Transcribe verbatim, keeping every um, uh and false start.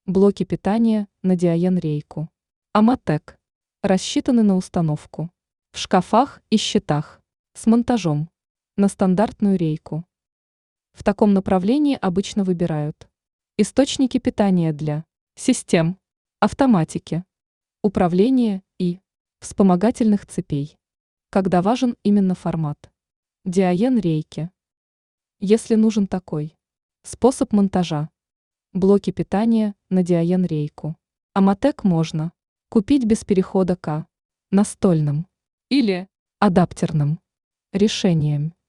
Блоки питания на Диаен-рейку. Амотек. Рассчитаны на установку. В шкафах и щитах. С монтажом. На стандартную рейку. В таком направлении обычно выбирают источники питания для систем, автоматики, управления и вспомогательных цепей. Когда важен именно формат. Диаен-рейки. Если нужен такой способ монтажа. Блоки питания на Диаен-рейку. Амотек можно купить без перехода к настольным или адаптерным решениям.